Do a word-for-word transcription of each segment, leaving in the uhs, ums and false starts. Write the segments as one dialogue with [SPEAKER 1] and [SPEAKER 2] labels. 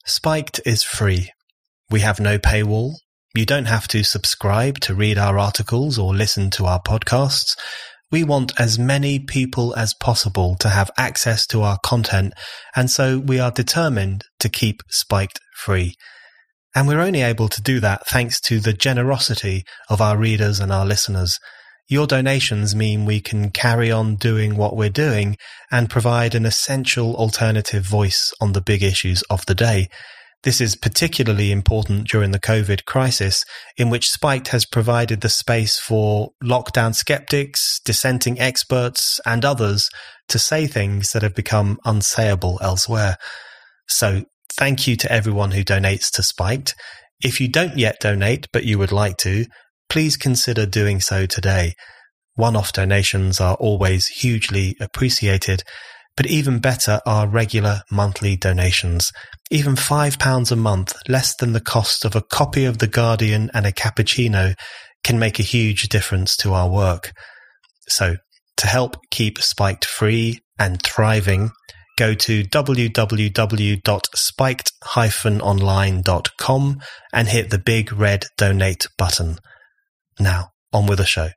[SPEAKER 1] Spiked is free. We have no paywall. You don't have to subscribe to read our articles or listen to our podcasts. We want as many people as possible to have access to our content, and so we are determined to keep Spiked free. And we're only able to do that thanks to the generosity of our readers and our listeners. Your donations mean we can carry on doing what we're doing and provide an essential alternative voice on the big issues of the day. This is particularly important during the COVID crisis, in which Spiked has provided the space for lockdown skeptics, dissenting experts, and others to say things that have become unsayable elsewhere. So, thank you to everyone who donates to Spiked. If you don't yet donate, but you would like to, please consider doing so today. One-off donations are always hugely appreciated, but even better are regular monthly donations. Even five pounds a month, less than the cost of a copy of The Guardian and a cappuccino, can make a huge difference to our work. So, to help keep Spiked free and thriving, go to w w w dot spiked dash online dot com and hit the big red donate button. Now, on with the show.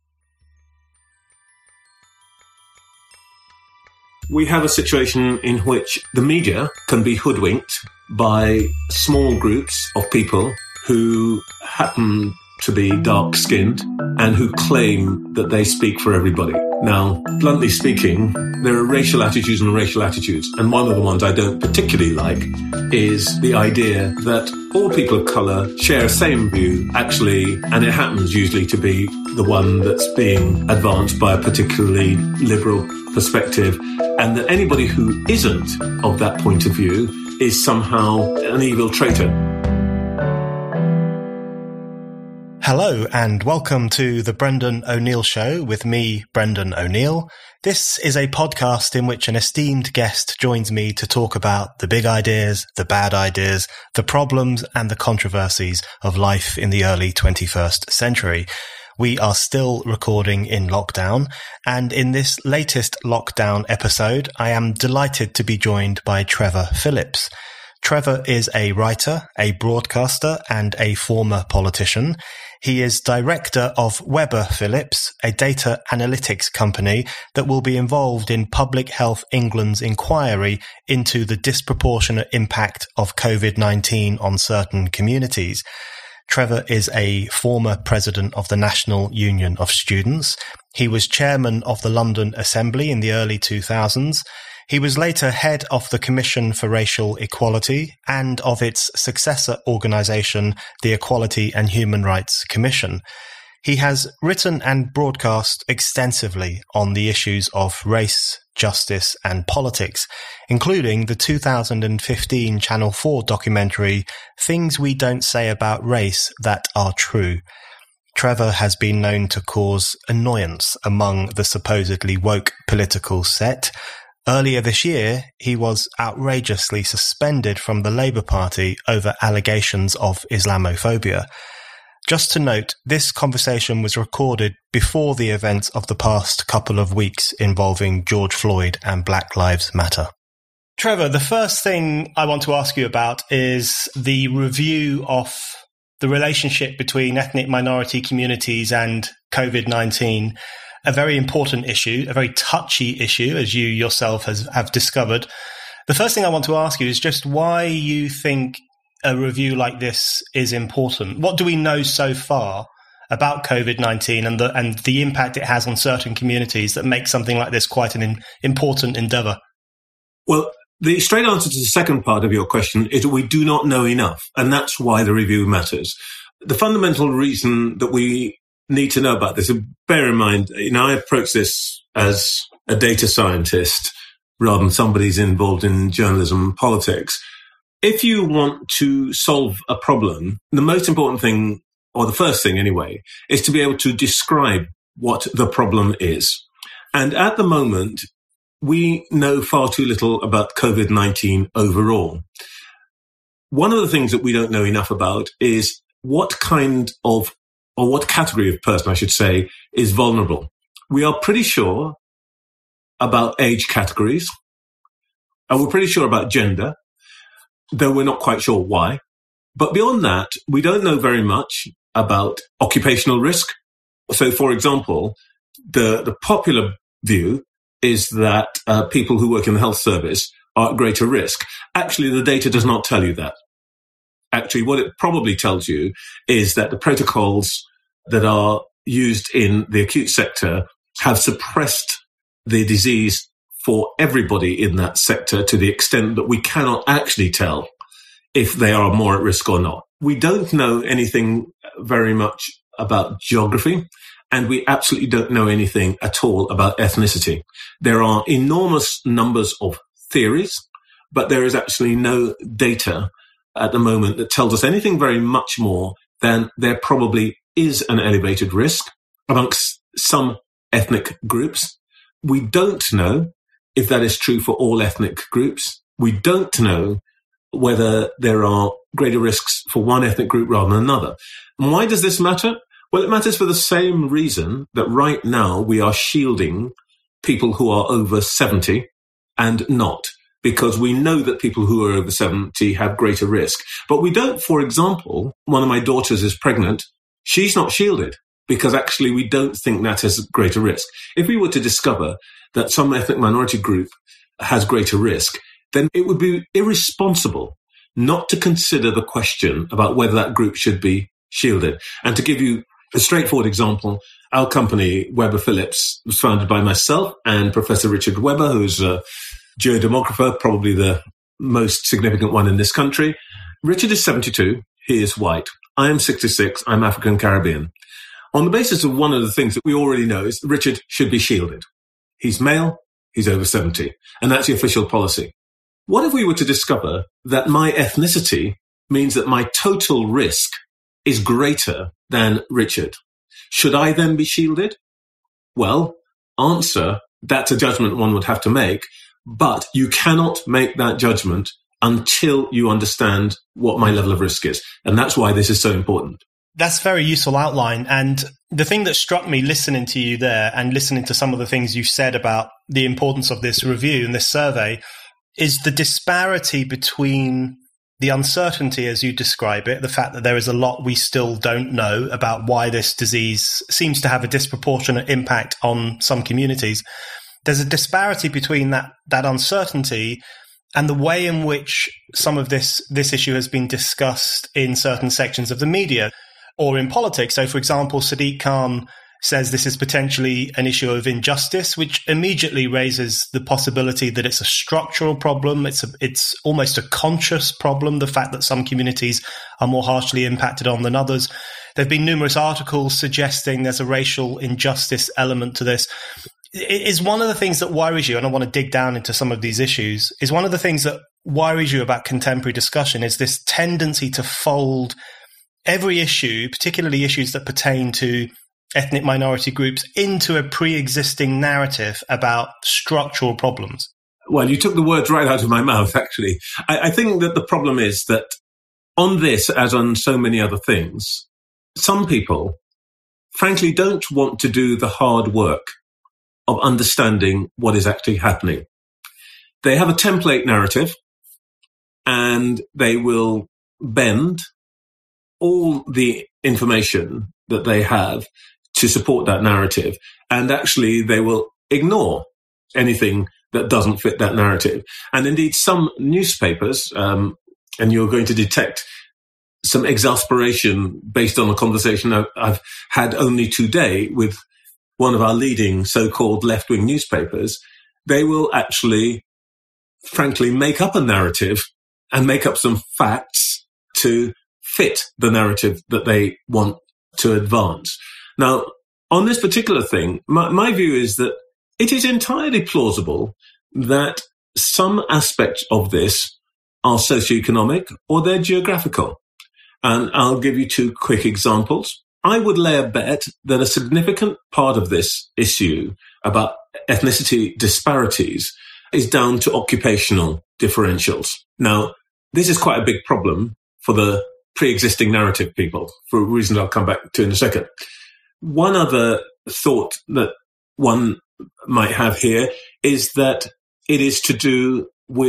[SPEAKER 2] We have a situation in which the media can be hoodwinked by small groups of people who happen to be dark-skinned and who claim that they speak for everybody. Now, bluntly speaking, there are racial attitudes and racial attitudes, and one of the ones I don't particularly like is the idea that all people of colour share the same view, actually, and it happens usually to be the one that's being advanced by a particularly liberal perspective, and that anybody who isn't of that point of view is somehow an evil traitor.
[SPEAKER 1] Hello and welcome to the Brendan O'Neill Show with me, Brendan O'Neill. This is a podcast in which an esteemed guest joins me to talk about the big ideas, the bad ideas, the problems and the controversies of life in the early twenty-first century. We are still recording in lockdown, and in this latest lockdown episode, I am delighted to be joined by Trevor Phillips. Trevor is a writer, a broadcaster, and a former politician. He is director of Webber Phillips, a data analytics company that will be involved in Public Health England's inquiry into the disproportionate impact of COVID nineteen on certain communities. Trevor is a former president of the National Union of Students. He was chairman of the London Assembly in the early two thousands. He was later head of the Commission for Racial Equality and of its successor organisation, the Equality and Human Rights Commission. He has written and broadcast extensively on the issues of race, justice and politics, including the two thousand fifteen Channel four documentary, Things We Don't Say About Race That Are True. Trevor has been known to cause annoyance among the supposedly woke political set. Earlier this year, he was outrageously suspended from the Labour Party over allegations of Islamophobia. Just to note, this conversation was recorded before the events of the past couple of weeks involving George Floyd and Black Lives Matter. Trevor, the first thing I want to ask you about is the review of the relationship between ethnic minority communities and COVID nineteen. A very important issue, a very touchy issue, as you yourself has, have discovered. The first thing I want to ask you is just why you think a review like this is important. What do we know so far about COVID nineteen and the and the impact it has on certain communities that makes something like this quite an in, important endeavour?
[SPEAKER 2] Well, the straight answer to the second part of your question is that we do not know enough, and that's why the review matters. The fundamental reason that we need to know about this, and bear in mind, you know, I approach this as a data scientist rather than somebody who's involved in journalism and politics. If you want to solve a problem, the most important thing, or the first thing anyway, is to be able to describe what the problem is. And at the moment, we know far too little about COVID nineteen overall. One of the things that we don't know enough about is what kind of, or what category of person, I should say, is vulnerable. We are pretty sure about age categories, and we're pretty sure about gender, though we're not quite sure why. But beyond that, we don't know very much about occupational risk. So, for example, the, the popular view is that uh, people who work in the health service are at greater risk. Actually, the data does not tell you that. Actually, what it probably tells you is that the protocols that are used in the acute sector have suppressed the disease for everybody in that sector to the extent that we cannot actually tell if they are more at risk or not. We don't know anything very much about geography, and we absolutely don't know anything at all about ethnicity. There are enormous numbers of theories, but there is actually no data at the moment that tells us anything very much more than there probably is an elevated risk amongst some ethnic groups. We don't know if that is true for all ethnic groups. We don't know whether there are greater risks for one ethnic group rather than another. And why does this matter? Well, it matters for the same reason that right now we are shielding people who are over seventy and not, because we know that people who are over seventy have greater risk. But we don't, for example, one of my daughters is pregnant. She's not shielded because actually we don't think that has greater risk. If we were to discover that some ethnic minority group has greater risk, then it would be irresponsible not to consider the question about whether that group should be shielded. And to give you a straightforward example, our company, Weber Phillips, was founded by myself and Professor Richard Weber, who's a geodemographer, probably the most significant one in this country. Richard is seventy-two. He is white. I am sixty-six. I'm African Caribbean. On the basis of one of the things that we already know is Richard should be shielded. He's male. He's over seventy. And that's the official policy. What if we were to discover that my ethnicity means that my total risk is greater than Richard? Should I then be shielded? Well, answer, that's a judgment one would have to make, but you cannot make that judgment until you understand what my level of risk is. And that's why this is so important.
[SPEAKER 1] That's a very useful outline. And the thing that struck me listening to you there and listening to some of the things you've said about the importance of this review and this survey is the disparity between the uncertainty, as you describe it, the fact that there is a lot we still don't know about why this disease seems to have a disproportionate impact on some communities. There's a disparity between that, that uncertainty and the way in which some of this, this issue has been discussed in certain sections of the media or in politics. So, for example, Sadiq Khan says this is potentially an issue of injustice, which immediately raises the possibility that it's a structural problem. It's a, it's almost a conscious problem, the fact that some communities are more harshly impacted on than others. There have been numerous articles suggesting there's a racial injustice element to this. It is one of the things that worries you, and I want to dig down into some of these issues, is one of the things that worries you about contemporary discussion is this tendency to fold every issue, particularly issues that pertain to ethnic minority groups, into a pre-existing narrative about structural problems.
[SPEAKER 2] Well, you took the words right out of my mouth, actually. I, I think that the problem is that on this, as on so many other things, some people, frankly, don't want to do the hard work of understanding what is actually happening. They have a template narrative, and they will bend all the information that they have to support that narrative. And actually, they will ignore anything that doesn't fit that narrative. And indeed, some newspapers, um, and you're going to detect some exasperation based on a conversation I've, I've had only today with one of our leading so-called left-wing newspapers, they will actually, frankly, make up a narrative and make up some facts to fit the narrative that they want to advance. Now, on this particular thing, my, my view is that it is entirely plausible that some aspects of this are socioeconomic or they're geographical. And I'll give you two quick examples. I would lay a bet that a significant part of this issue about ethnicity disparities is down to occupational differentials. Now, this is quite a big problem for the pre-existing narrative people, for reasons I'll come back to in a second. One other thought that one might have here is that it is to do with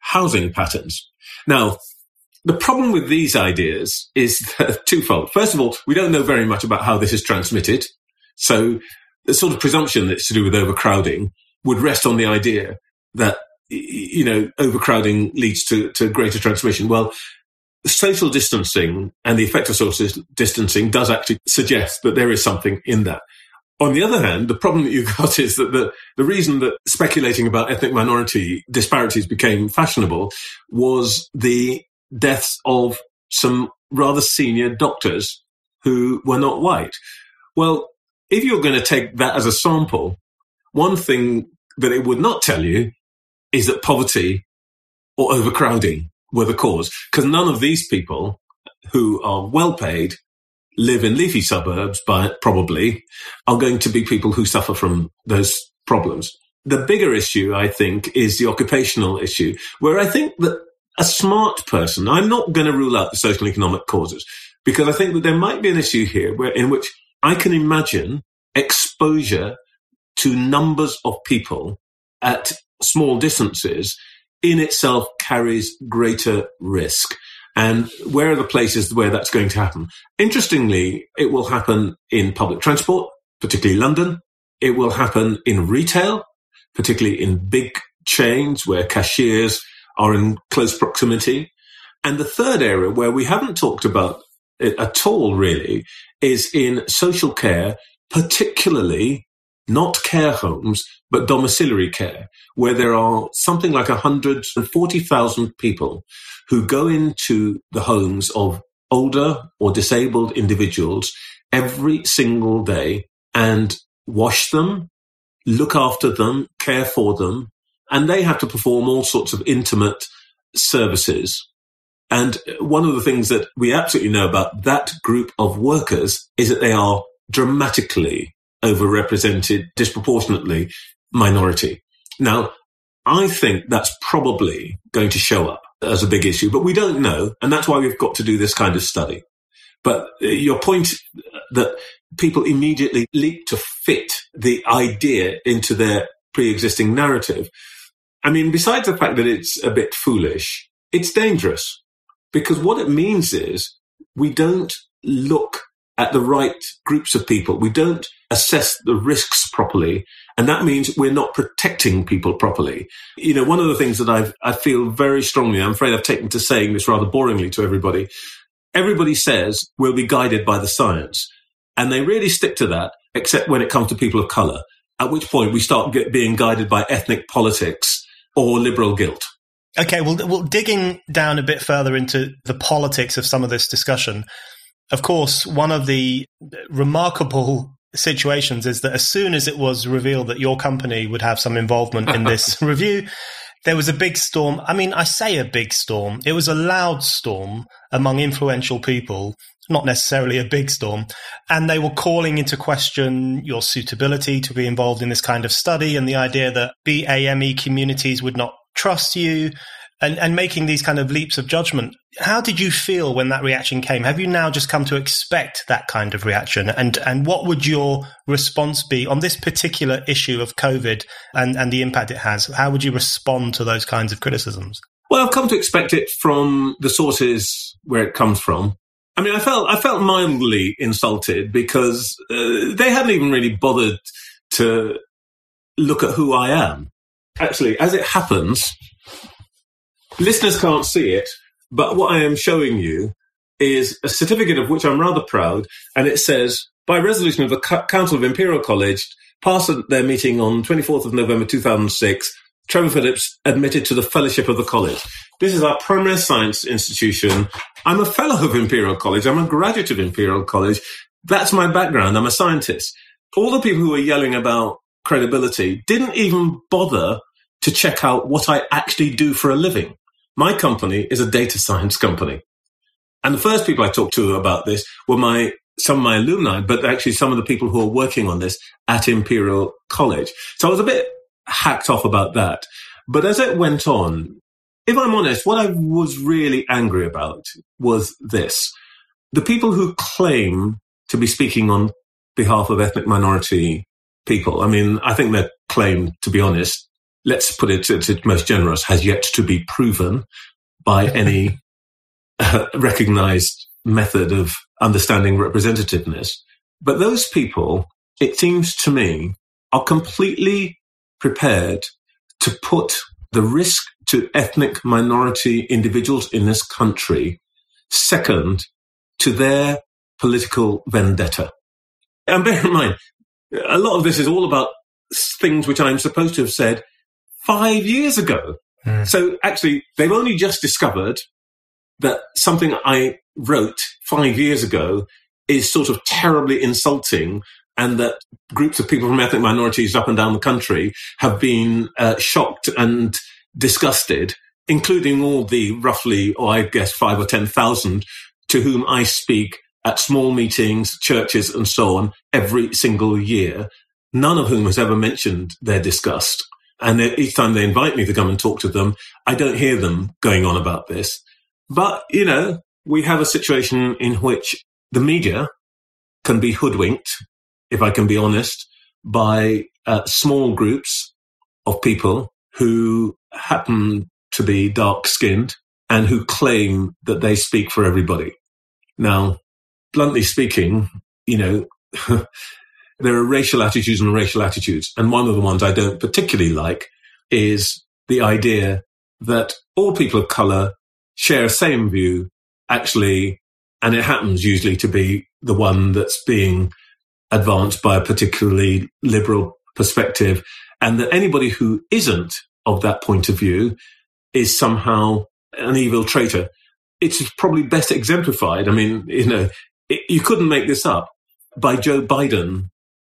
[SPEAKER 2] housing patterns. Now, the problem with these ideas is twofold. First of all, we don't know very much about how this is transmitted. So the sort of presumption that's to do with overcrowding would rest on the idea that, you know, overcrowding leads to, to greater transmission. Well, social distancing and the effect of social distancing does actually suggest that there is something in that. On the other hand, the problem that you've got is that the, the reason that speculating about ethnic minority disparities became fashionable was the deaths of some rather senior doctors who were not white. Well, if you're going to take that as a sample, one thing that it would not tell you is that poverty or overcrowding were the cause, because none of these people who are well paid, live in leafy suburbs, but probably are going to be people who suffer from those problems. The bigger issue, I think, is the occupational issue, where I think that a smart person, I'm not going to rule out the social and economic causes, because I think that there might be an issue here where in which I can imagine exposure to numbers of people at small distances in itself carries greater risk. And where are the places where that's going to happen? Interestingly, it will happen in public transport, particularly London. It will happen in retail, particularly in big chains where cashiers are in close proximity. And the third area where we haven't talked about it at all really is in social care, particularly not care homes, but domiciliary care, where there are something like one hundred forty thousand people who go into the homes of older or disabled individuals every single day and wash them, look after them, care for them, and they have to perform all sorts of intimate services. And one of the things that we absolutely know about that group of workers is that they are dramatically overrepresented, disproportionately minority. Now, I think that's probably going to show up as a big issue, but we don't know. And that's why we've got to do this kind of study. But your point that people immediately leap to fit the idea into their pre-existing narrative, I mean, besides the fact that it's a bit foolish, it's dangerous, because what it means is we don't look at the right groups of people. We don't assess the risks properly. And that means we're not protecting people properly. You know, one of the things that I've, I feel very strongly, I'm afraid I've taken to saying this rather boringly to everybody. Everybody says we'll be guided by the science. And they really stick to that, except when it comes to people of colour, at which point we start get, being guided by ethnic politics or liberal guilt.
[SPEAKER 1] Okay, well, well, digging down a bit further into the politics of some of this discussion, of course, one of the remarkable situations is that as soon as it was revealed that your company would have some involvement in this review, there was a big storm. I mean, I say a big storm. It was a loud storm among influential people, not necessarily a big storm. And they were calling into question your suitability to be involved in this kind of study and the idea that B A M E communities would not trust you, and, and making these kind of leaps of judgment. How did you feel when that reaction came? Have you now just come to expect that kind of reaction? And and what would your response be on this particular issue of COVID and, and the impact it has? How would you respond to those kinds of criticisms?
[SPEAKER 2] Well, I've come to expect it from the sources where it comes from. I mean, I felt I felt mildly insulted because uh, they hadn't even really bothered to look at who I am. Actually, as it happens, listeners can't see it, but what I am showing you is a certificate of which I'm rather proud, and it says, by resolution of the Council of Imperial College, passed at their meeting on twenty-fourth of November two thousand six, Trevor Phillips admitted to the fellowship of the college. This is our premier science institution. I'm a fellow of Imperial College. I'm a graduate of Imperial College. That's my background. I'm a scientist. All the people who were yelling about credibility didn't even bother to check out what I actually do for a living. My company is a data science company. And the first people I talked to about this were my some of my alumni, but actually some of the people who are working on this at Imperial College. So I was a bit hacked off about that. But as it went on, if I'm honest, what I was really angry about was this. The people who claim to be speaking on behalf of ethnic minority people, I mean, I think their claim, to be honest, let's put it to, to most generous, has yet to be proven by any uh, recognized method of understanding representativeness. But those people, it seems to me, are completely prepared to put the risk to ethnic minority individuals in this country second to their political vendetta. And bear in mind, a lot of this is all about things which I'm supposed to have said five years ago. Mm. So actually, they've only just discovered that something I wrote five years ago is sort of terribly insulting, and that groups of people from ethnic minorities up and down the country have been uh, shocked and disgusted, including all the roughly, or I guess, five or ten thousand to whom I speak at small meetings, churches, and so on every single year, none of whom has ever mentioned their disgust. And each time they invite me to come and talk to them, I don't hear them going on about this. But, you know, we have a situation in which the media can be hoodwinked, if I can be honest, by uh, small groups of people who happen to be dark-skinned and who claim that they speak for everybody. Now, bluntly speaking, you know, there are racial attitudes and racial attitudes. And one of the ones I don't particularly like is the idea that all people of colour share the same view, actually, and it happens usually to be the one that's being advanced by a particularly liberal perspective, and that anybody who isn't of that point of view is somehow an evil traitor. It's probably best exemplified. I mean, you know, it, you couldn't make this up by Joe Biden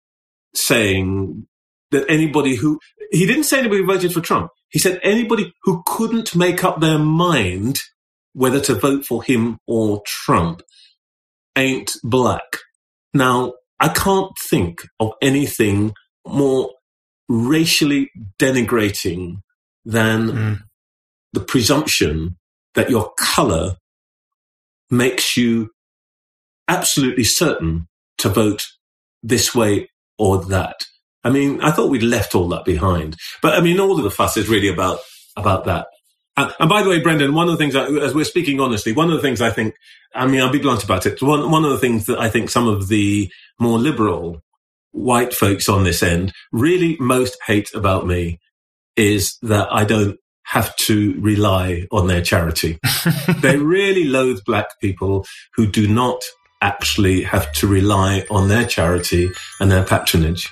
[SPEAKER 2] saying that anybody who, he didn't say anybody who voted for Trump. He said anybody who couldn't make up their mind whether to vote for him or Trump ain't black. Now, I can't think of anything more racially denigrating than mm. the presumption that your colour makes you absolutely certain to vote this way or that. I mean, I thought we'd left all that behind. But, I mean, all of the fuss is really about about that. And, and by the way, Brendan, one of the things, I, as we're speaking honestly, one of the things I think, I mean, I'll be blunt about it. One, one of the things that I think some of the more liberal white folks on this end really most hate about me is that I don't have to rely on their charity. They really loathe black people who do not actually have to rely on their charity and their patronage.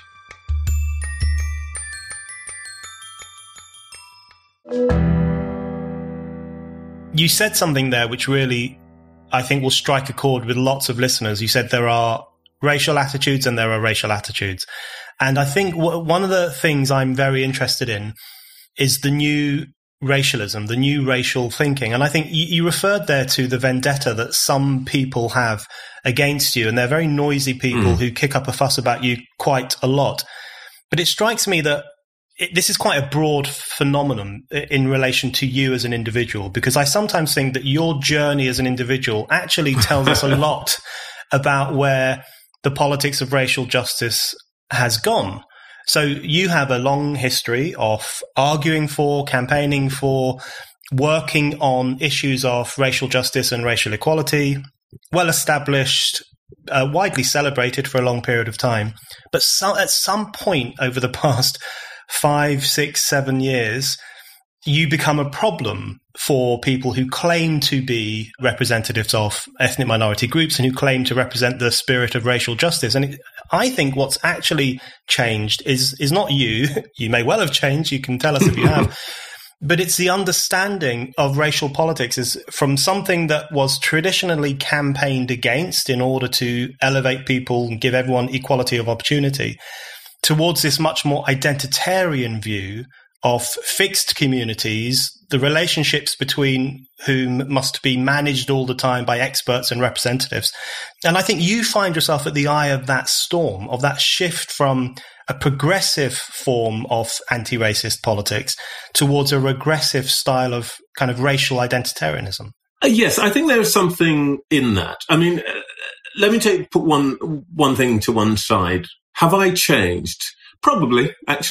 [SPEAKER 1] You said something there which really, I think, will strike a chord with lots of listeners. You said there are racial attitudes and there are racial attitudes. And I think w- one of the things I'm very interested in is the new racialism, the new racial thinking. And I think you, you referred there to the vendetta that some people have against you, and they're very noisy people mm. who kick up a fuss about you quite a lot. But it strikes me that it, this is quite a broad phenomenon in relation to you as an individual, because I sometimes think that your journey as an individual actually tells us a lot about where the politics of racial justice has gone. So you have a long history of arguing for, campaigning for, working on issues of racial justice and racial equality, well established, uh, widely celebrated for a long period of time. But so, at some point over the past five, six, seven years, you become a problem for people who claim to be representatives of ethnic minority groups and who claim to represent the spirit of racial justice. And it, I think what's actually changed is is not you. You may well have changed. You can tell us if you have. But it's the understanding of racial politics is from something that was traditionally campaigned against in order to elevate people and give everyone equality of opportunity towards this much more identitarian view of fixed communities, the relationships between whom must be managed all the time by experts and representatives. And I think you find yourself at the eye of that storm, of that shift from a progressive form of anti-racist politics towards a regressive style of kind of racial identitarianism.
[SPEAKER 2] Uh, yes, I think there is something in that. I mean, uh, let me take put one one thing to one side. Have I changed? Probably, actually.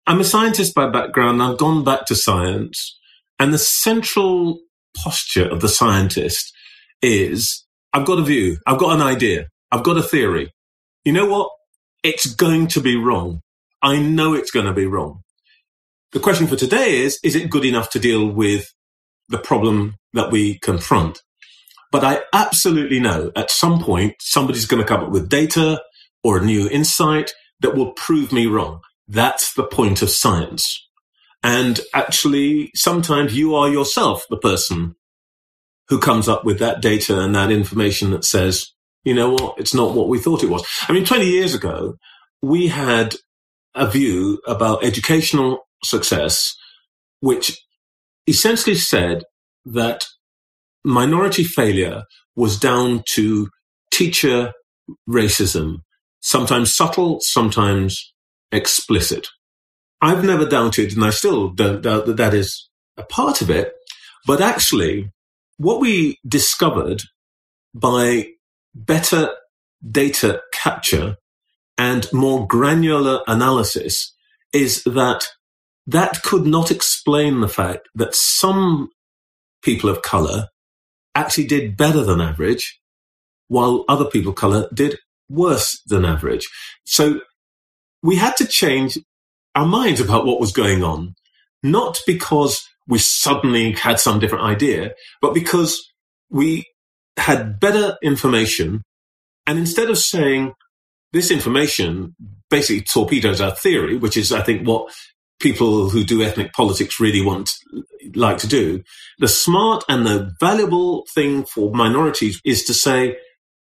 [SPEAKER 2] I'm a scientist by background. I've gone back to science. And the central posture of the scientist is, I've got a view. I've got an idea. I've got a theory. You know what? It's going to be wrong. I know it's going to be wrong. The question for today is, is it good enough to deal with the problem that we confront? But I absolutely know at some point, somebody's going to come up with data or a new insight that will prove me wrong. That's the point of science. And actually, sometimes you are yourself the person who comes up with that data and that information that says, you know what, it's not what we thought it was. I mean, twenty years ago, we had a view about educational success, which essentially said that minority failure was down to teacher racism, sometimes subtle, sometimes explicit. I've never doubted, and I still don't doubt that that is a part of it. But actually, what we discovered by better data capture and more granular analysis is that that could not explain the fact that some people of color actually did better than average, while other people of color did worse than average. So we had to change our minds about what was going on, not because we suddenly had some different idea, but because we had better information. And instead of saying this information basically torpedoes our theory, which is, I think, what people who do ethnic politics really want, like to do, the smart and the valuable thing for minorities is to say,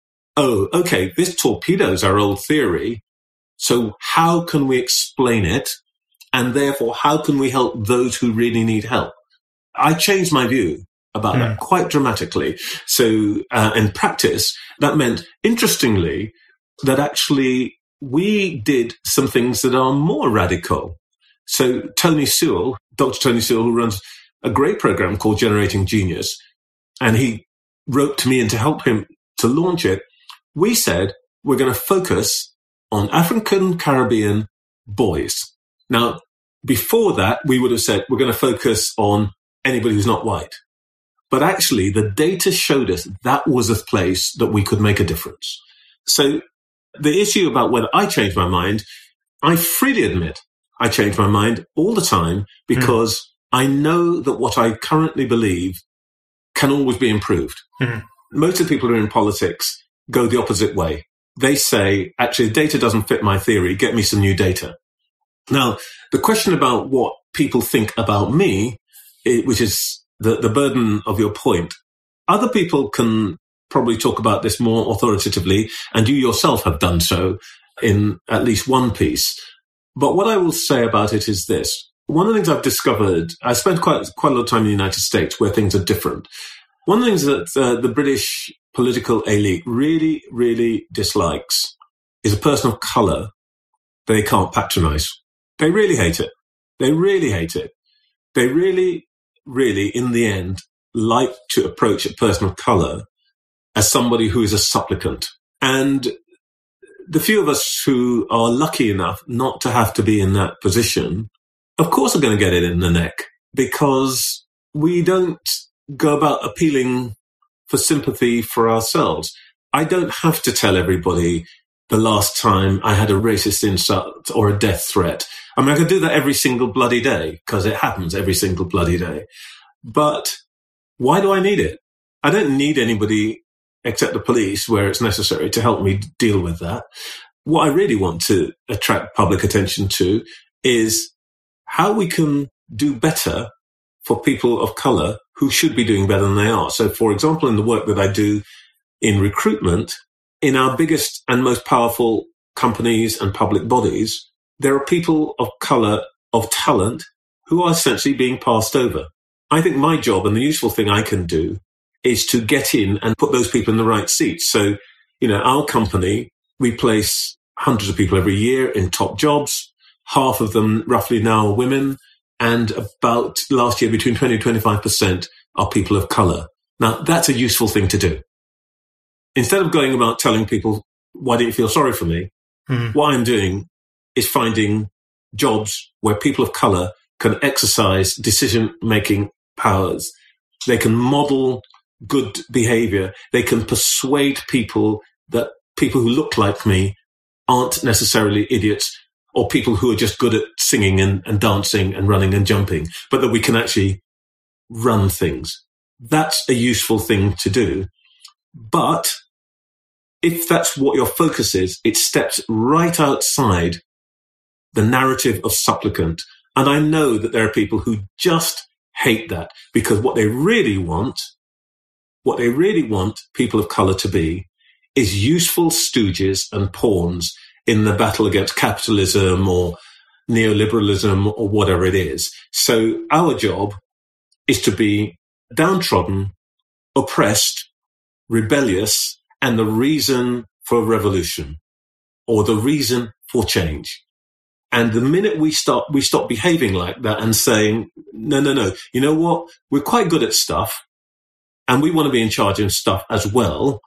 [SPEAKER 2] oh, okay, this torpedoes our old theory. So how can we explain it? And therefore, how can we help those who really need help? I changed my view about mm. that quite dramatically. So uh, in practice, that meant, interestingly, that actually we did some things that are more radical. So Tony Sewell, Doctor Tony Sewell, who runs a great program called Generating Genius, and he wrote to me and to help him to launch it, we said, we're going to focus on African Caribbean boys. Now, before that, we would have said, we're going to focus on anybody who's not white. But actually, the data showed us that was a place that we could make a difference. So the issue about whether I changed my mind, I freely admit I change my mind all the time because mm. I know that what I currently believe can always be improved. Mm. Most of the people who are in politics go the opposite way. They say, actually, data doesn't fit my theory. Get me some new data. Now, the question about what people think about me, it, which is the, the burden of your point, other people can probably talk about this more authoritatively, and you yourself have done so in at least one piece. But what I will say about it is this. One of the things I've discovered, I spent quite, quite a lot of time in the United States where things are different. One of the things that uh, the British political elite really, really dislikes is a person of color that they can't patronize. They really hate it. They really hate it. They really, really, in the end, like to approach a person of color as somebody who is a supplicant. And the few of us who are lucky enough not to have to be in that position, of course, are going to get it in the neck because we don't go about appealing for sympathy for ourselves. I don't have to tell everybody the last time I had a racist insult or a death threat. I mean, I could do that every single bloody day because it happens every single bloody day. But why do I need it? I don't need anybody except the police where it's necessary to help me deal with that. What I really want to attract public attention to is how we can do better for people of color who should be doing better than they are. So, for example, in the work that I do in recruitment, in our biggest and most powerful companies and public bodies, there are people of color, of talent, who are essentially being passed over. I think my job and the useful thing I can do is to get in and put those people in the right seats. So, you know, our company, we place hundreds of people every year in top jobs. Half of them roughly now are women. And about last year, between twenty and twenty-five percent are people of color. Now, that's a useful thing to do. Instead of going about telling people, why don't you feel sorry for me? Mm. What I'm doing is finding jobs where people of colour can exercise decision-making powers. They can model good behaviour. They can persuade people that people who look like me aren't necessarily idiots, or people who are just good at singing and, and dancing and running and jumping, but that we can actually run things. That's a useful thing to do. But if that's what your focus is, it steps right outside the narrative of supplicant. And I know that there are people who just hate that, because what they really want, what they really want people of colour to be is useful stooges and pawns in the battle against capitalism or neoliberalism or whatever it is. So our job is to be downtrodden, oppressed, rebellious, and the reason for revolution or the reason for change. And the minute we start, we stop behaving like that and saying, no, no, no, you know what? We're quite good at stuff and we want to be in charge of stuff as well.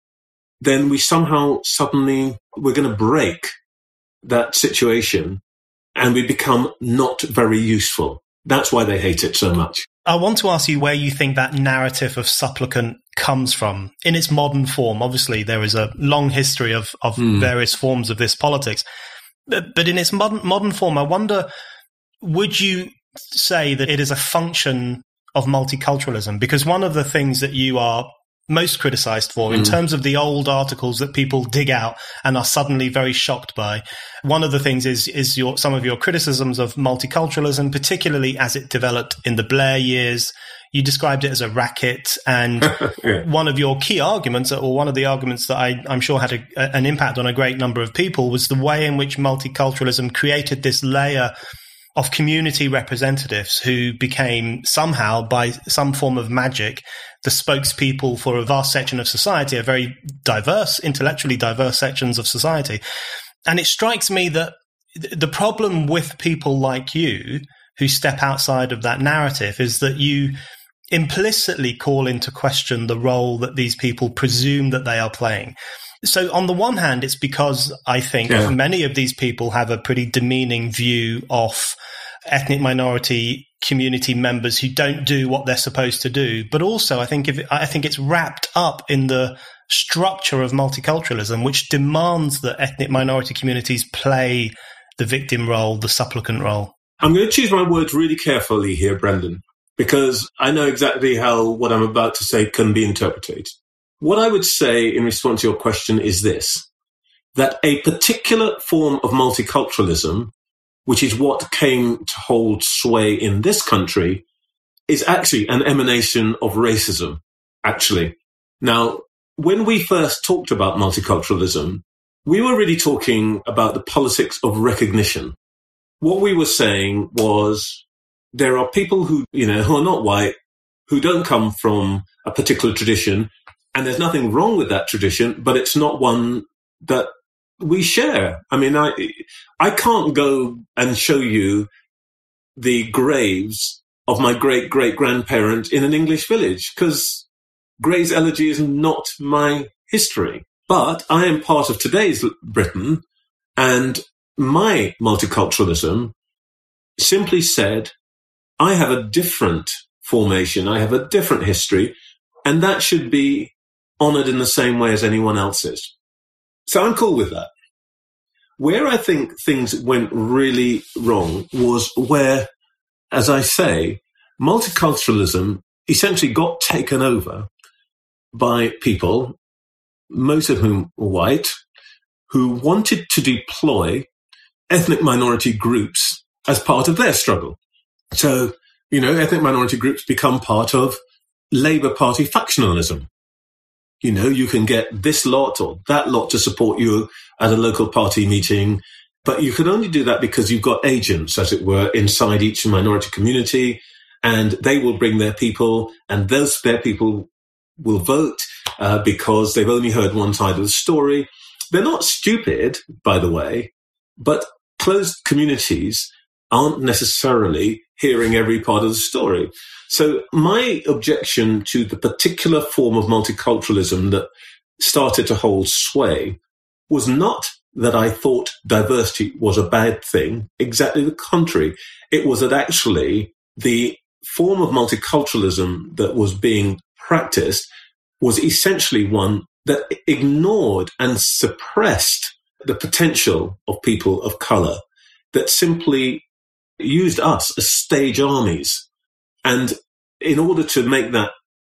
[SPEAKER 2] Then we somehow suddenly, we're going to break that situation and we become not very useful. That's why they hate it so much.
[SPEAKER 1] I want to ask you where you think that narrative of supplicant comes from in its modern form. Obviously, there is a long history of, of mm. various forms of this politics. But, but in its modern, modern form, I wonder, would you say that it is a function of multiculturalism? Because one of the things that you are most criticized for, mm. in terms of the old articles that people dig out and are suddenly very shocked by, one of the things is is your some of your criticisms of multiculturalism, particularly as it developed in the Blair years. You described it as a racket, and yeah. one of your key arguments, or one of the arguments that I, I'm sure had a, an impact on a great number of people, was the way in which multiculturalism created this layer of community representatives who became somehow, by some form of magic, the spokespeople for a vast section of society, a very diverse, intellectually diverse sections of society. And it strikes me that the problem with people like you who step outside of that narrative is that you implicitly call into question the role that these people presume that they are playing. So on the one hand, it's because I think yeah. many of these people have a pretty demeaning view of ethnic minority community members who don't do what they're supposed to do. But also, I think if I think it's wrapped up in the structure of multiculturalism, which demands that ethnic minority communities play the victim role, the supplicant role.
[SPEAKER 2] I'm going to choose my words really carefully here, Brendan, because I know exactly how what I'm about to say can be interpreted. What I would say in response to your question is this, that a particular form of multiculturalism, which is what came to hold sway in this country, is actually an emanation of racism, actually. Now, when we first talked about multiculturalism, we were really talking about the politics of recognition. What we were saying was there are people who, you know, who are not white, who don't come from a particular tradition, and there's nothing wrong with that tradition, but it's not one that we share. I mean, I I can't go and show you the graves of my great-great-grandparent in an English village, because Gray's Elegy is not my history. But I am part of today's Britain, and my multiculturalism simply said, I have a different formation, I have a different history, and that should be honoured in the same way as anyone else's. So I'm cool with that. Where I think things went really wrong was where, as I say, multiculturalism essentially got taken over by people, most of whom were white, who wanted to deploy ethnic minority groups as part of their struggle. So, you know, ethnic minority groups become part of Labour Party factionalism. You know, you can get this lot or that lot to support you at a local party meeting, but you can only do that because you've got agents, as it were, inside each minority community, and they will bring their people, and those their people will vote uh, because they've only heard one side of the story. They're not stupid, by the way, but closed communities aren't necessarily hearing every part of the story. So my objection to the particular form of multiculturalism that started to hold sway was not that I thought diversity was a bad thing. Exactly the contrary. It was that actually the form of multiculturalism that was being practiced was essentially one that ignored and suppressed the potential of people of colour, that simply used us as stage armies. And in order to make that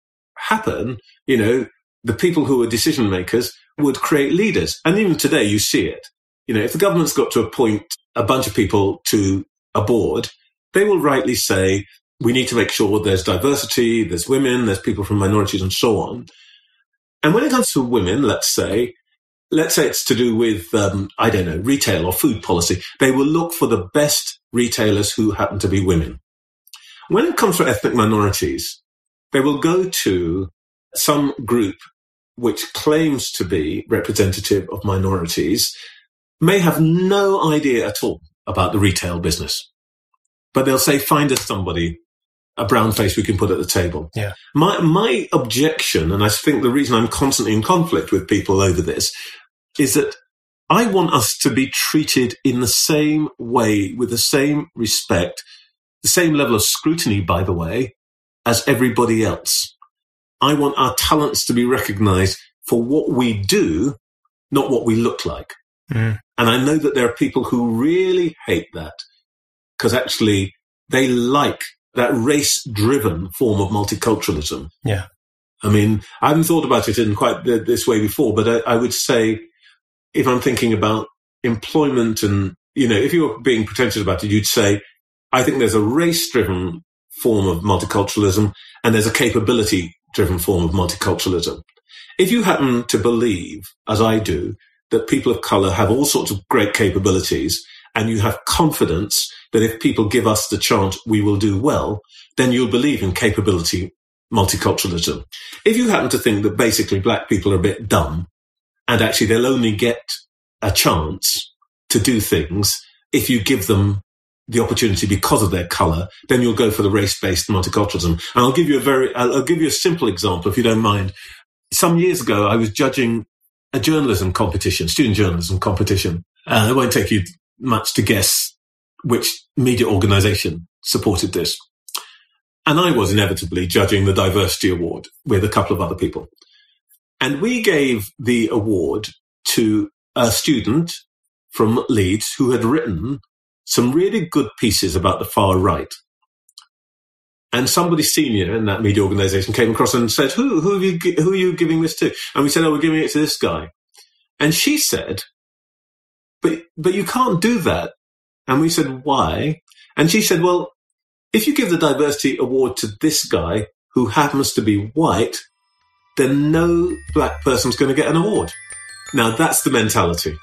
[SPEAKER 2] happen, you know, the people who were decision makers would create leaders. And even today you see it. You know, if the government's got to appoint a bunch of people to a board, they will rightly say, we need to make sure there's diversity, there's women, there's people from minorities and so on. And when it comes to women, let's say, let's say it's to do with, um, I don't know, retail or food policy, they will look for the best retailers who happen to be women. When it comes to ethnic minorities, they will go to some group which claims to be representative of minorities, may have no idea at all about the retail business. But they'll say, find us somebody, a brown face we can put at the table.
[SPEAKER 1] Yeah.
[SPEAKER 2] My my objection, and I think the reason I'm constantly in conflict with people over this, is that I want us to be treated in the same way, with the same respect, the same level of scrutiny, by the way, as everybody else. I want our talents to be recognized for what we do, not what we look like. Mm. And I know that there are people who really hate that, because actually they like that race-driven form of multiculturalism.
[SPEAKER 1] Yeah.
[SPEAKER 2] I mean, I haven't thought about it in quite this way before, but I, I would say, if I'm thinking about employment and, you know, if you were being pretentious about it, you'd say, I think there's a race-driven form of multiculturalism and there's a capability-driven form of multiculturalism. If you happen to believe, as I do, that people of colour have all sorts of great capabilities, and you have confidence that if people give us the chance, we will do well, then you'll believe in capability multiculturalism. If you happen to think that basically black people are a bit dumb, and actually they'll only get a chance to do things if you give them the opportunity because of their colour, then you'll go for the race-based multiculturalism. And I'll give you a very, I'll give you a simple example, if you don't mind. Some years ago, I was judging a journalism competition, student journalism competition. Uh, it won't take you much to guess which media organisation supported this. And I was inevitably judging the Diversity Award with a couple of other people. And we gave the award to a student from Leeds who had written some really good pieces about the far right. And somebody senior in that media organisation came across and said, who, who, have you, who are you giving this to? And we said, oh, we're giving it to this guy. And she said, but, but you can't do that. And we said, why? And she said, well, if you give the diversity award to this guy who happens to be white, then no black person's going to get an award. Now, that's the mentality.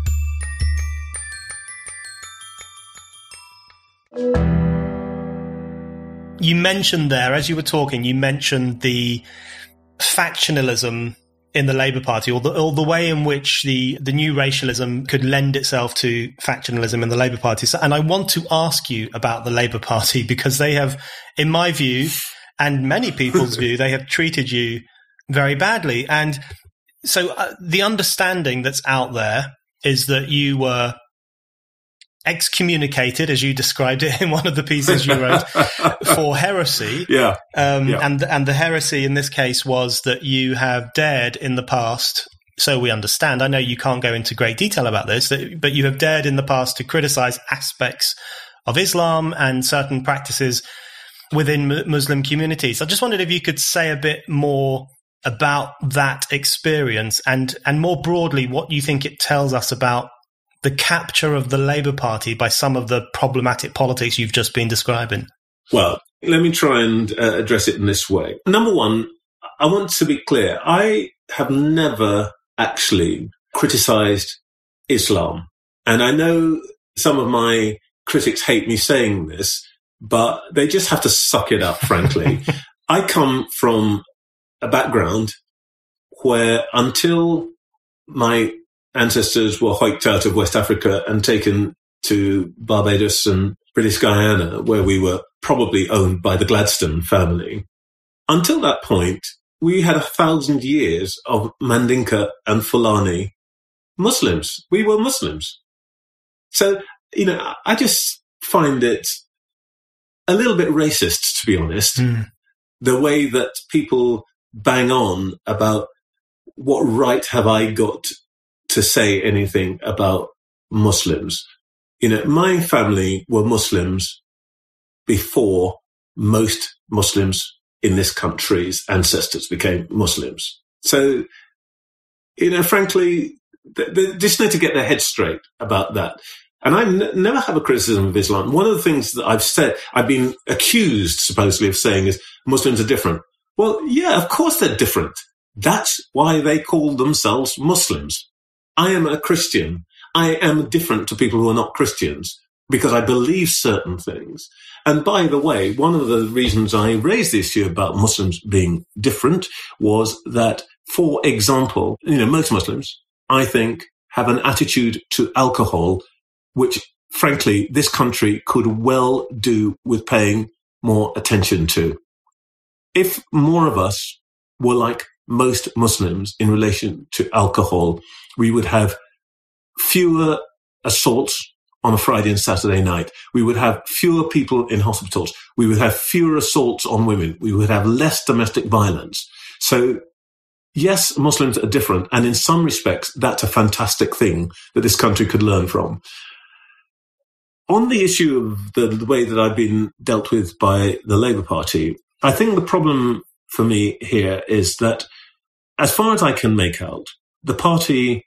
[SPEAKER 1] You mentioned there, as you were talking, you mentioned the factionalism in the Labour Party, or the, or the way in which the, the new racialism could lend itself to factionalism in the Labour Party. So, and I want to ask you about the Labour Party, because they have, in my view, and many people's view, they have treated you very badly. And so uh, the understanding that's out there is that you were excommunicated, as you described it in one of the pieces you wrote, for heresy.
[SPEAKER 2] Yeah.
[SPEAKER 1] Um,
[SPEAKER 2] yeah.
[SPEAKER 1] And, and the heresy in this case was that you have dared in the past, so we understand, I know you can't go into great detail about this, but you have dared in the past to criticize aspects of Islam and certain practices within Muslim communities. I just wondered if you could say a bit more about that experience and, and more broadly, what you think it tells us about the capture of the Labour Party by some of the problematic politics you've just been describing.
[SPEAKER 2] Well, let me try and uh, address it in this way. Number one, I want to be clear. I have never actually criticised Islam. And I know some of my critics hate me saying this, but they just have to suck it up, frankly. I come from a background where until my ancestors were hiked out of West Africa and taken to Barbados and British Guyana, where we were probably owned by the Gladstone family. Until that point, we had a thousand years of Mandinka and Fulani Muslims. We were Muslims. So, you know, I just find it a little bit racist, to be honest, mm. the way that people bang on about what right have I got to say anything about Muslims. You know, my family were Muslims before most Muslims in this country's ancestors became Muslims. So, you know, frankly, they, they just need to get their heads straight about that. And I n- never have a criticism of Islam. One of the things that I've said, I've been accused, supposedly, of saying is Muslims are different. Well, yeah, of course they're different. That's why they call themselves Muslims. I am a Christian. I am different to people who are not Christians because I believe certain things. And by the way, one of the reasons I raised the issue about Muslims being different was that, for example, you know, most Muslims, I think, have an attitude to alcohol which, frankly, this country could well do with paying more attention to. If more of us were like most Muslims in relation to alcohol, we would have fewer assaults on a Friday and Saturday night. We would have fewer people in hospitals. We would have fewer assaults on women. We would have less domestic violence. So, yes, Muslims are different. And in some respects, that's a fantastic thing that this country could learn from. On the issue of the, the way that I've been dealt with by the Labour Party, I think the problem for me here is that, as far as I can make out, the party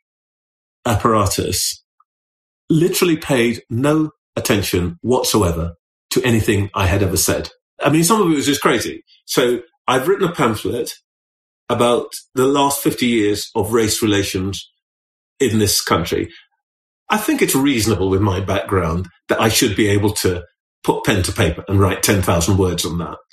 [SPEAKER 2] apparatus literally paid no attention whatsoever to anything I had ever said. I mean, some of it was just crazy. So I've written a pamphlet about the last fifty years of race relations in this country. I think it's reasonable with my background that I should be able to put pen to paper and write ten thousand words on that.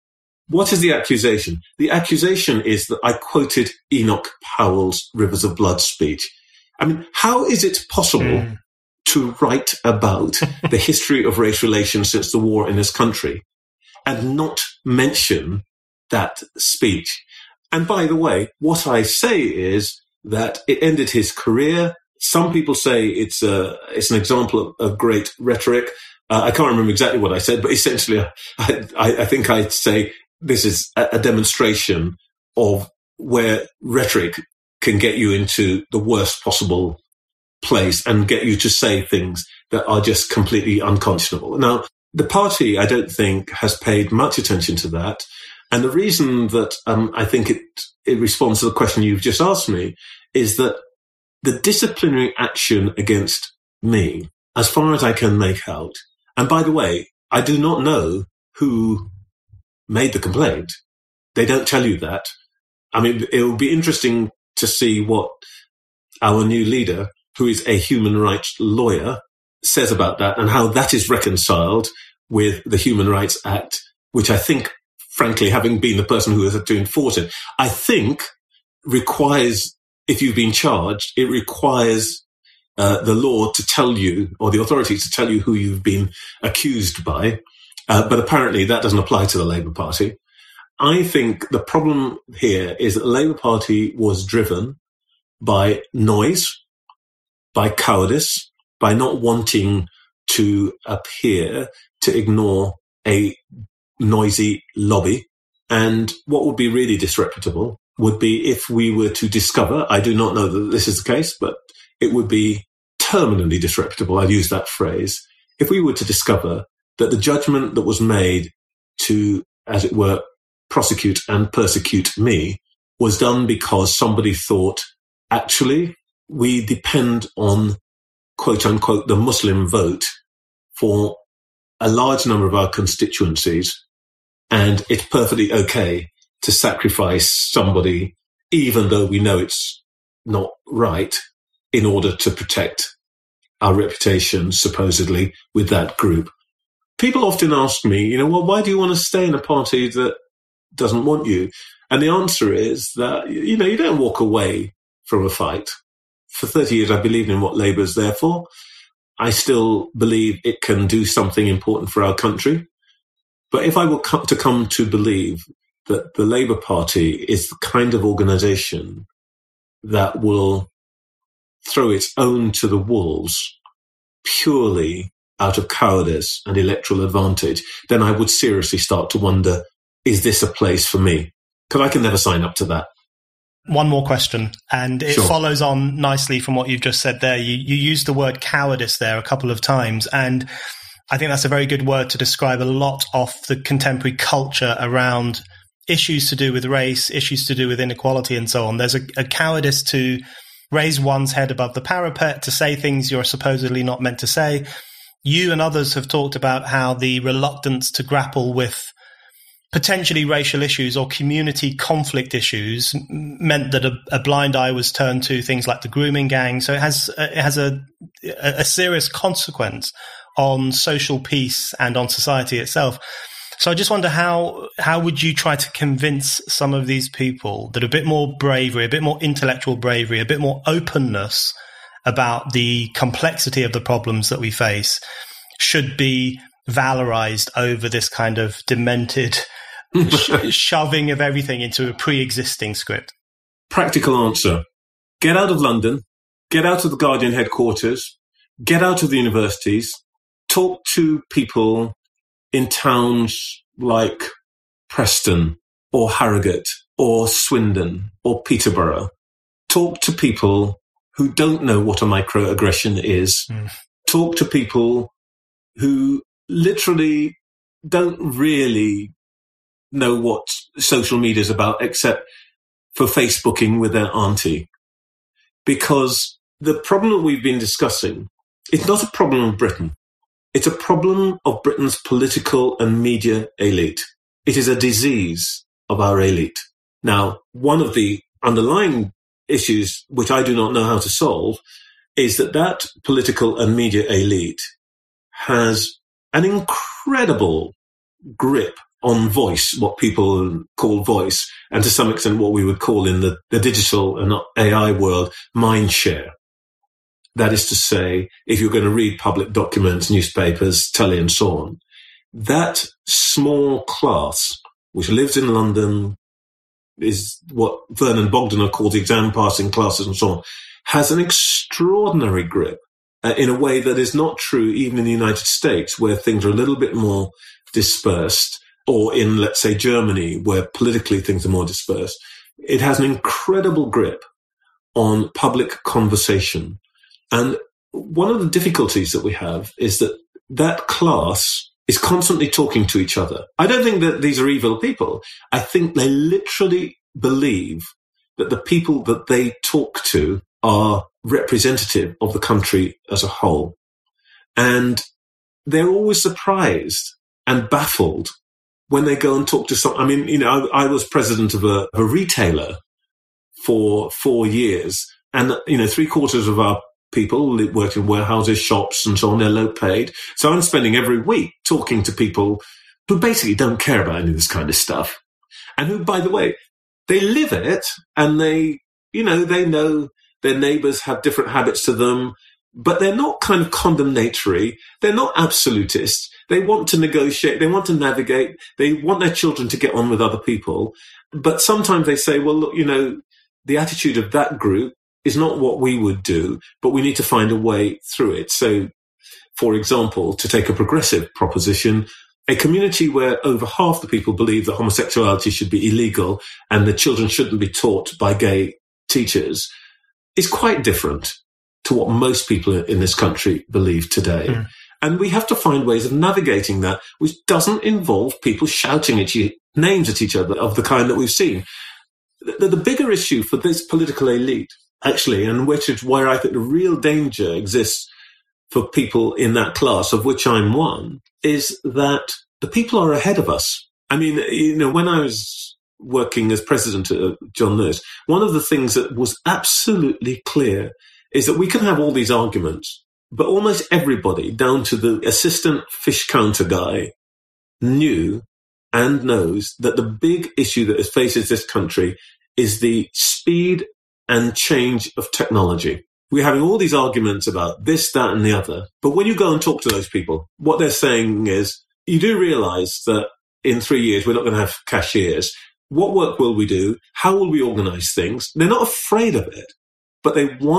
[SPEAKER 2] What is the accusation? The accusation is that I quoted Enoch Powell's Rivers of Blood speech. I mean, how is it possible mm. to write about the history of race relations since the war in this country and not mention that speech? And by the way, what I say is that it ended his career. Some people say it's a, it's an example of, of great rhetoric. Uh, I can't remember exactly what I said, but essentially, I, I, I think I'd say this is a, a demonstration of where rhetoric can get you into the worst possible place and get you to say things that are just completely unconscionable. Now, the party, I don't think, has paid much attention to that. And the reason that um, I think it, it responds to the question you've just asked me is that the disciplinary action against me, as far as I can make out, and by the way, I do not know who made the complaint. They don't tell you that. I mean, it will be interesting to see what our new leader, who is a human rights lawyer, says about that and how that is reconciled with the Human Rights Act, which I think, frankly, having been the person who has to enforce it, I think requires, if you've been charged, it requires uh, the law to tell you, or the authorities to tell you who you've been accused by. Uh, but apparently that doesn't apply to the Labour Party. I think the problem here is that the Labour Party was driven by noise, by cowardice, by not wanting to appear to ignore a noisy lobby. And what would be really disreputable would be if we were to discover, I do not know that this is the case, but it would be terminally disreputable, I'll use that phrase, if we were to discover that the judgment that was made to, as it were, prosecute and persecute me was done because somebody thought, actually, we depend on, quote unquote, the Muslim vote for a large number of our constituencies, and it's perfectly okay to sacrifice somebody, even though we know it's not right, in order to protect our reputation, supposedly, with that group. People often ask me, you know, well, why do you want to stay in a party that doesn't want you? And the answer is that, you know, you don't walk away from a fight. For thirty years, I believed in what Labour is there for. I still believe it can do something important for our country. But if I were to come to believe that the Labour Party is the kind of organisation that will throw its own to the wolves purely out of cowardice and electoral advantage, then I would seriously start to wonder, is this a place for me? Because I can never sign up to that.
[SPEAKER 1] One more question, and it
[SPEAKER 2] Sure.
[SPEAKER 1] follows on nicely from what you've just said there. You, you used the word cowardice there a couple of times, and I think that's a very good word to describe a lot of the contemporary culture around issues to do with race, issues to do with inequality and so on. There's a, a cowardice to raise one's head above the parapet, to say things you're supposedly not meant to say. You and others have talked about how the reluctance to grapple with potentially racial issues or community conflict issues meant that a, a blind eye was turned to things like the grooming gang. So it has it has a a serious consequence on social peace and on society itself. So I just wonder how how would you try to convince some of these people that a bit more bravery, a bit more intellectual bravery, a bit more openness about the complexity of the problems that we face should be valorized over this kind of demented sh- shoving of everything into a pre-existing script?
[SPEAKER 2] Practical answer. Get out of London, get out of the Guardian headquarters, get out of the universities, talk to people in towns like Preston or Harrogate or Swindon or Peterborough. Talk to people who don't know what a microaggression is. Mm. Talk to people who literally don't really know what social media is about except for Facebooking with their auntie. Because the problem that we've been discussing is not a problem of Britain. It's a problem of Britain's political and media elite. It is a disease of our elite. Now, one of the underlying issues, which I do not know how to solve, is that that political and media elite has an incredible grip on voice, what people call voice, and to some extent what we would call in the, the digital and A I world, mind share. That is to say, if you're going to read public documents, newspapers, telly and so on, that small class, which lives in London, is what Vernon Bogdanor calls exam passing classes and so on, has an extraordinary grip uh, in a way that is not true even in the United States, where things are a little bit more dispersed, or in, let's say, Germany, where politically things are more dispersed. It has an incredible grip on public conversation. And one of the difficulties that we have is that that class is constantly talking to each other. I don't think that these are evil people. I think they literally believe that the people that they talk to are representative of the country as a whole. And they're always surprised and baffled when they go and talk to some. I mean, you know, I, I was president of a, of a retailer for four years, and, you know, three quarters of our people work in warehouses, shops, and so on. They're low paid. So I'm spending every week talking to people who basically don't care about any of this kind of stuff. And who, by the way, they live it, and they, you know, they know their neighbors have different habits to them, but they're not kind of condemnatory. They're not absolutists. They want to negotiate. They want to navigate. They want their children to get on with other people. But sometimes they say, well, look, you know, the attitude of that group is not what we would do, but we need to find a way through it. So, for example, to take a progressive proposition, a community where over half the people believe that homosexuality should be illegal and the children shouldn't be taught by gay teachers is quite different to what most people in this country believe today. Mm. And we have to find ways of navigating that, which doesn't involve people shouting at you, names at each other of the kind that we've seen. The, the bigger issue for this political elite, actually, and which is where I think the real danger exists for people in that class, of which I'm one, is that the people are ahead of us. I mean, you know, when I was working as president at John Lewis, one of the things that was absolutely clear is that we can have all these arguments, but almost everybody, down to the assistant fish counter guy, knew and knows that the big issue that faces this country is the speed and change of technology. We're having all these arguments about this, that, and the other. But when you go and talk to those people, what they're saying is, you do realize that in three years, we're not going to have cashiers. What work will we do? How will we organize things? They're not afraid of it, but they want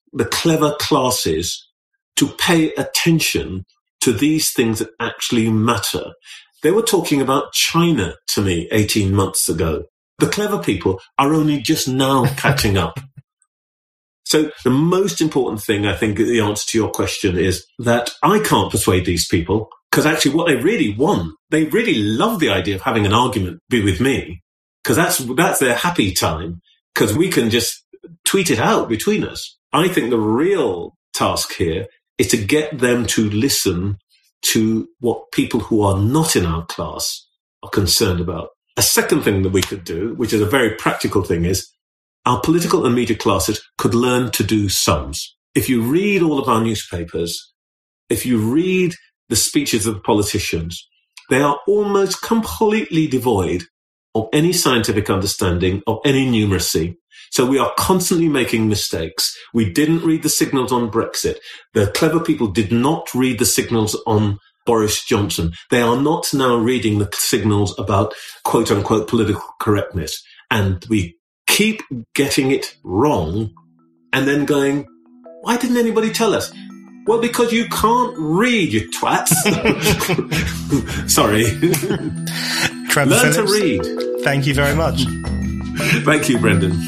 [SPEAKER 2] the clever classes to pay attention to these things that actually matter. They were talking about China to me eighteen months ago. The clever people are only just now catching up. So the most important thing, I think, the answer to your question is that I can't persuade these people, because actually what they really want, they really love the idea of having an argument be with me, because that's, that's their happy time, because we can just tweet it out between us. I think the real task here is to get them to listen to what people who are not in our class are concerned about. A second thing that we could do, which is a very practical thing, is our political and media classes could learn to do sums. If you read all of our newspapers, if you read the speeches of the politicians, they are almost completely devoid of any scientific understanding, of any numeracy. So we are constantly making mistakes. We didn't read the signals on Brexit. The clever people did not read the signals on Boris Johnson. They are not now reading the signals about quote-unquote political correctness. And we keep getting it wrong and then going, why didn't anybody tell us? Well, because you can't read, you twats. Sorry.
[SPEAKER 1] Trevor
[SPEAKER 2] Learn
[SPEAKER 1] Phillips,
[SPEAKER 2] to read.
[SPEAKER 1] Thank you very much.
[SPEAKER 2] Thank you, Brendan.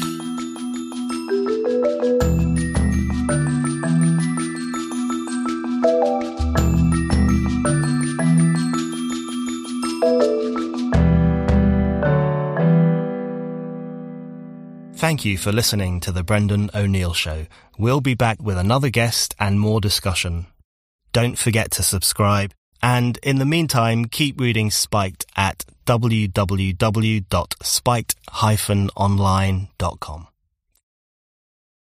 [SPEAKER 1] Thank you for listening to The Brendan O'Neill Show. We'll be back with another guest and more discussion. Don't forget to subscribe, and in the meantime, keep reading Spiked at w w w dot spiked dash online dot com.